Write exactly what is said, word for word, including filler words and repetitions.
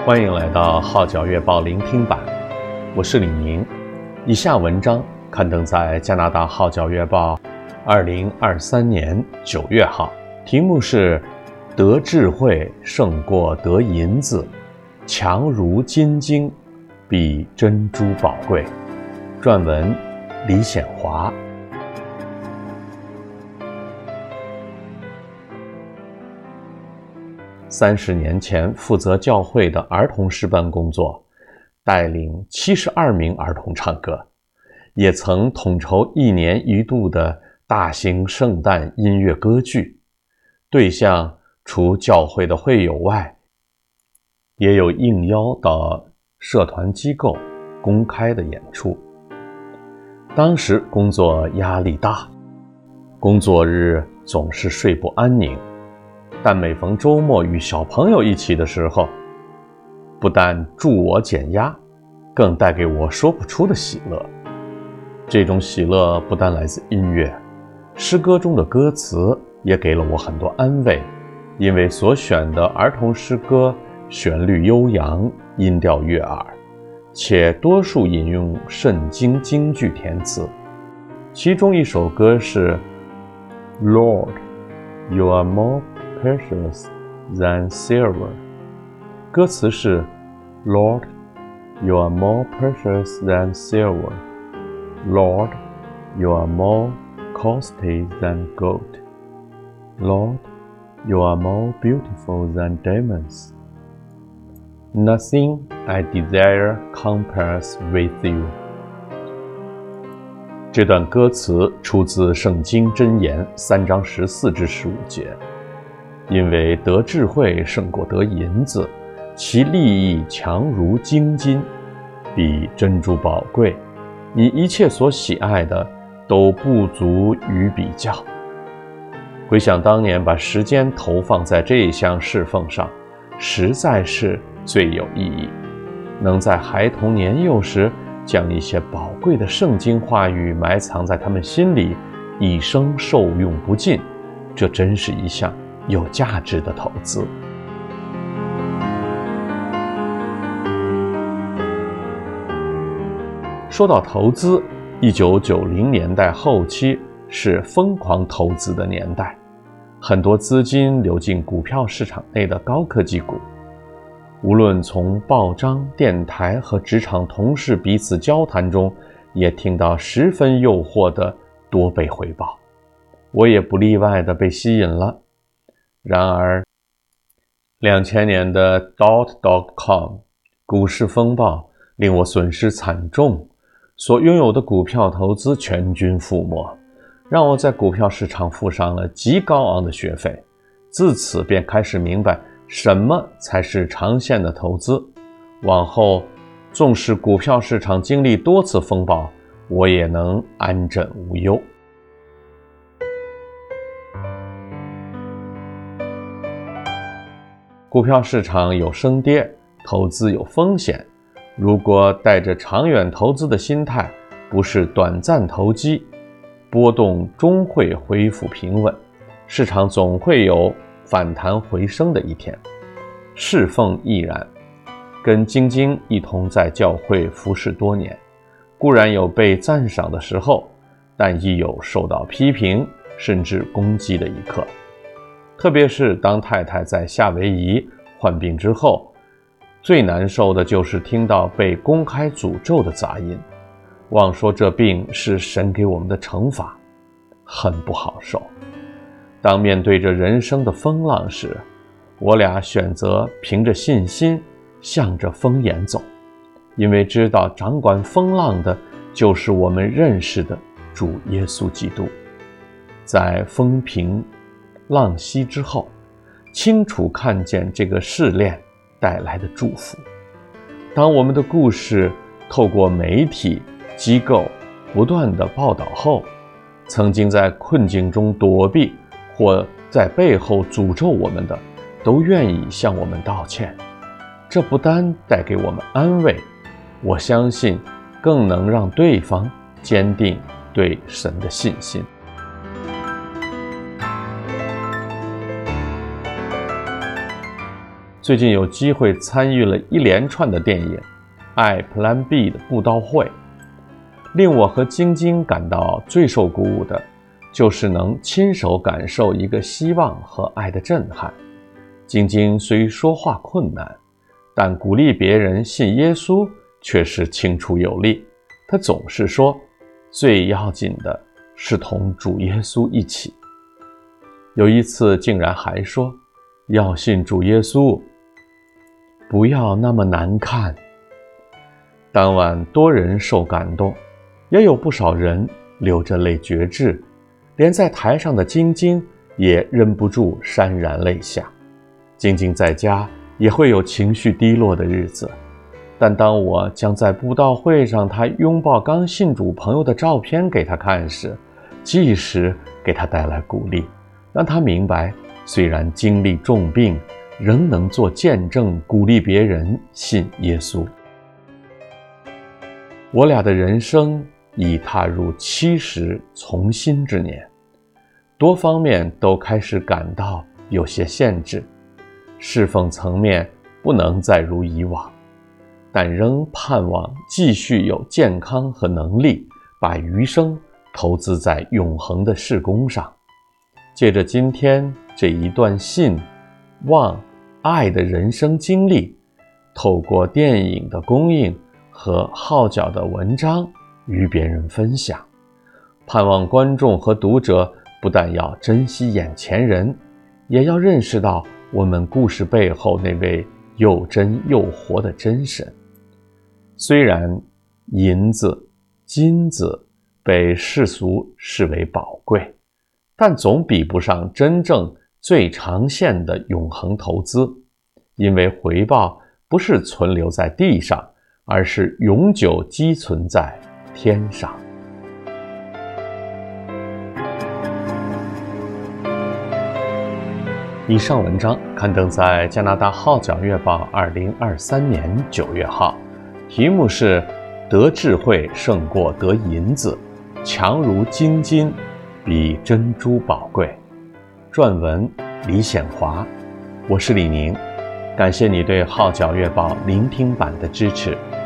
欢迎来到号角月报聆听版，我是李宁。以下文章刊登在加拿大号角月报二零二三年九月号，题目是得智慧胜过得银子，强如金晶，比珍珠宝贵。撰文李显华。三十年前负责教会的儿童诗班工作，带领七十二名儿童唱歌，也曾统筹一年一度的大型圣诞音乐歌剧，对象除教会的会友外，也有应邀到社团机构公开的演出。当时工作压力大，工作日总是睡不安宁，但每逢周末与小朋友一起的时候，不但助我减压，更带给我说不出的喜乐。这种喜乐不但来自音乐，诗歌中的歌词也给了我很多安慰，因为所选的儿童诗歌旋律悠扬，音调悦耳，且多数引用圣经金句填词。其中一首歌是 Lord, you are more precious than silver， 歌词是 Lord, you are more precious than silver. Lord, you are more costly than gold. Lord, you are more beautiful than diamonds. Nothing I desire compares with you. 这段歌词出自圣经箴言三章十四至十五节。因为得智慧胜过得银子，其利益强如精金，比珍珠宝贵。你一切所喜爱的都不足与比较。回想当年把时间投放在这一项侍奉上，实在是最有意义。能在孩童年幼时将一些宝贵的圣经话语埋藏在他们心里，一生受用不尽，这真是一项有价值的投资。说到投资，一九九零年代后期是疯狂投资的年代，很多资金流进股票市场内的高科技股。无论从报章、电台和职场同事彼此交谈中，也听到十分诱惑的多倍回报，我也不例外地被吸引了。然而两千年的 dot com 股市风暴令我损失惨重，所拥有的股票投资全军覆没，让我在股票市场付上了极高昂的学费。自此便开始明白什么才是长线的投资。往后纵使股票市场经历多次风暴，我也能安枕无忧。股票市场有升跌，投资有风险。如果带着长远投资的心态，不是短暂投机，波动终会恢复平稳，市场总会有反弹回升的一天。侍奉亦然，跟晶晶一同在教会服侍多年，固然有被赞赏的时候，但亦有受到批评甚至攻击的一刻。特别是当太太在夏威夷患病之后，最难受的就是听到被公开诅咒的杂音，妄说这病是神给我们的惩罚，很不好受。当面对着人生的风浪时，我俩选择凭着信心向着风眼走，因为知道掌管风浪的就是我们认识的主耶稣基督。在风平浪息之后，清楚看见这个试炼带来的祝福。当我们的故事透过媒体机构不断的报道后，曾经在困境中躲避或在背后诅咒我们的，都愿意向我们道歉。这不单带给我们安慰，我相信更能让对方坚定对神的信心。 最近有机会参与了一连串的电影《爱 Plan B》的布道会。令我和晶晶感到最受鼓舞的，就是能亲手感受一个希望和爱的震撼。晶晶虽说话困难，但鼓励别人信耶稣却是清楚有力。她总是说，最要紧的是同主耶稣一起。有一次竟然还说，要信主耶稣，不要那么难看。当晚多人受感动，也有不少人流着泪决志，连在台上的晶晶也忍不住潸然泪下。晶晶在家也会有情绪低落的日子，但当我将在布道会上她拥抱刚信主朋友的照片给她看时，即时给她带来鼓励，让她明白，虽然经历重病，仍能做见证，鼓励别人信耶稣。我俩的人生已踏入七十从新之年，多方面都开始感到有些限制，侍奉层面不能再如以往，但仍盼望继续有健康和能力，把余生投资在永恒的事工上。借着今天这一段信、望、爱的人生经历，透过电影的供应和号角的文章与别人分享，盼望观众和读者不但要珍惜眼前人，也要认识到我们故事背后那位又真又活的真神。虽然银子、金子被世俗视为宝贵，但总比不上真正最长线的永恒投资，因为回报不是存留在地上，而是永久积存在天上。以上文章刊登在加拿大号角月报二零二三年九月号，题目是得智慧胜过得银子，强如金金，比珍珠宝贵。撰文李显华，我是李宁，感谢你对号角月报聆听版的支持。